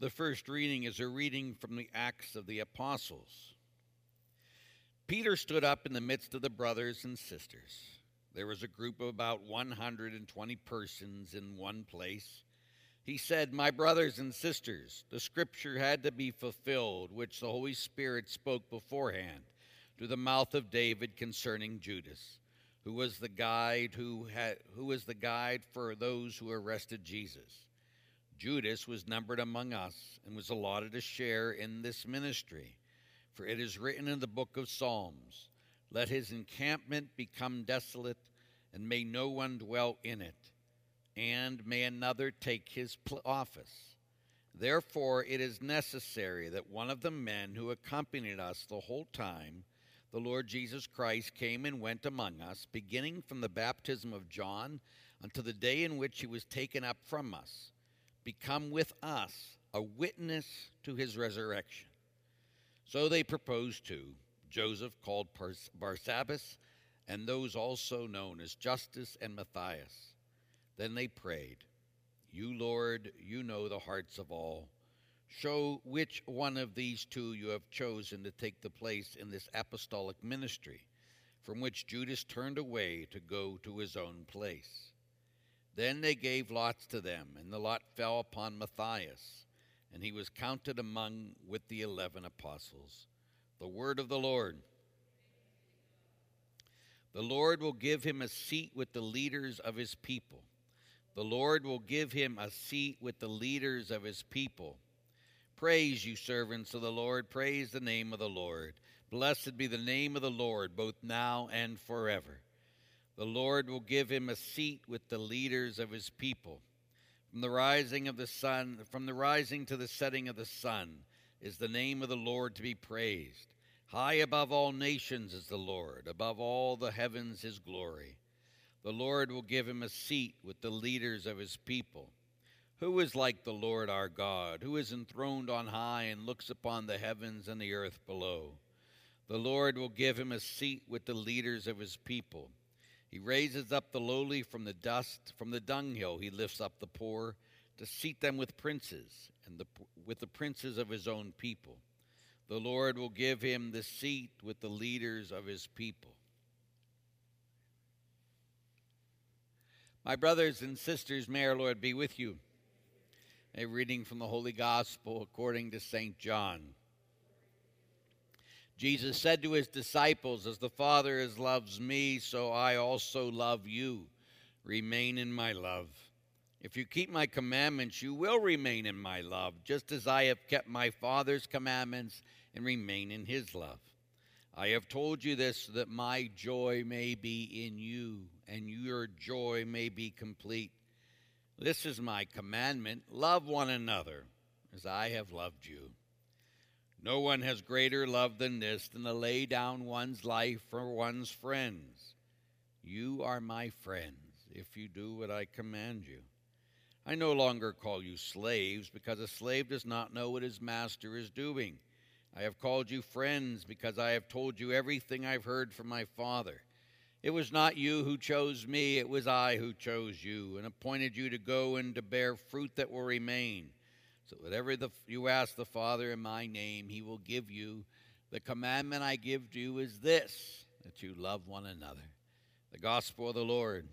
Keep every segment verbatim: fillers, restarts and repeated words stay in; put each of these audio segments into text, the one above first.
The first reading is a reading from the Acts of the Apostles. Peter stood up in the midst of the brothers and sisters. There was a group of about one hundred twenty persons in one place. He said, "My brothers and sisters, the scripture had to be fulfilled, which the Holy Spirit spoke beforehand through the mouth of David concerning Judas, who was the guide who had who was the guide for those who arrested Jesus. Judas was numbered among us and was allotted a share in this ministry. For it is written in the book of Psalms, 'Let his encampment become desolate, and may no one dwell in it, and may another take his office. Therefore it is necessary that one of the men who accompanied us the whole time the Lord Jesus Christ came and went among us, beginning from the baptism of John until the day in which he was taken up from us, become with us a witness to his resurrection.' So they proposed two, Joseph called Barsabbas, and those also known as Justus and Matthias. Then they prayed, 'You, Lord, you know the hearts of all. Show which one of these two you have chosen to take the place in this apostolic ministry, from which Judas turned away to go to his own place.' Then they gave lots to them, and the lot fell upon Matthias, and he was counted among with the eleven apostles. The word of the Lord. The Lord will give him a seat with the leaders of his people. The Lord will give him a seat with the leaders of his people. Praise you, servants of the Lord. Praise the name of the Lord. Blessed be the name of the Lord, both now and forever. The Lord will give him a seat with the leaders of his people. From the rising of the sun, from the rising to the setting of the sun, is the name of the Lord to be praised. High above all nations is the Lord, above all the heavens his glory. The Lord will give him a seat with the leaders of his people. Who is like the Lord our God, who is enthroned on high and looks upon the heavens and the earth below? The Lord will give him a seat with the leaders of his people. He raises up the lowly from the dust, from the dunghill he lifts up the poor, to seat them with princes, and the, with the princes of his own people. The Lord will give him the seat with the leaders of his people." My brothers and sisters, may our Lord be with you. A reading from the Holy Gospel according to Saint John. Jesus said to his disciples, "As the Father has loves me, so I also love you. Remain in my love. If you keep my commandments, you will remain in my love, just as I have kept my Father's commandments and remain in his love. I have told you this so that my joy may be in you, and your joy may be complete. This is my commandment, love one another, as I have loved you. No one has greater love than this, than to lay down one's life for one's friends. You are my friends, if you do what I command you. I no longer call you slaves, because a slave does not know what his master is doing. I have called you friends, because I have told you everything I've heard from my Father. It was not you who chose me, it was I who chose you, and appointed you to go and to bear fruit that will remain. So whatever the, you ask the Father in my name, he will give you. The commandment I give to you is this, that you love one another." The Gospel of the Lord.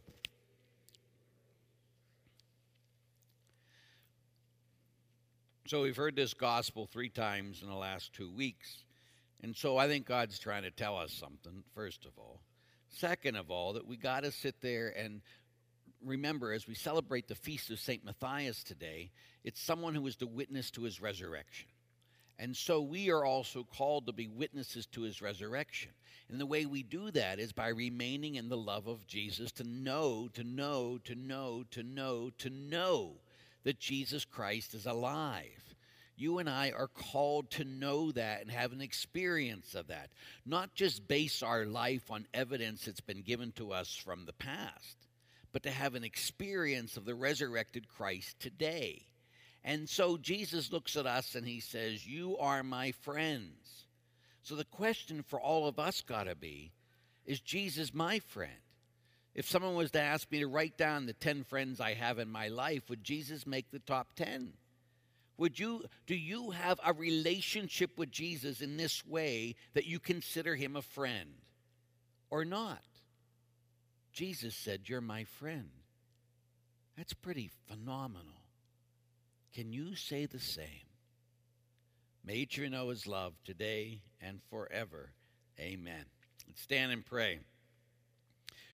So we've heard this gospel three times in the last two weeks. And so I think God's trying to tell us something, first of all. Second of all, that we got to sit there and remember, as we celebrate the feast of Saint Matthias today, it's someone who is the witness to his resurrection. And so we are also called to be witnesses to his resurrection. And the way we do that is by remaining in the love of Jesus, to know, to know, to know, to know, to know that Jesus Christ is alive. You and I are called to know that and have an experience of that, not just base our life on evidence that's been given to us from the past, but to have an experience of the resurrected Christ today. And so Jesus looks at us and he says, "You are my friends." So the question for all of us got to be, is Jesus my friend? If someone was to ask me to write down the ten friends I have in my life, would Jesus make the top ten? Would you, do you have a relationship with Jesus in this way that you consider him a friend or not? Jesus said, "You're my friend." That's pretty phenomenal. Can you say the same? May you know his love today and forever. Amen. Let's stand and pray.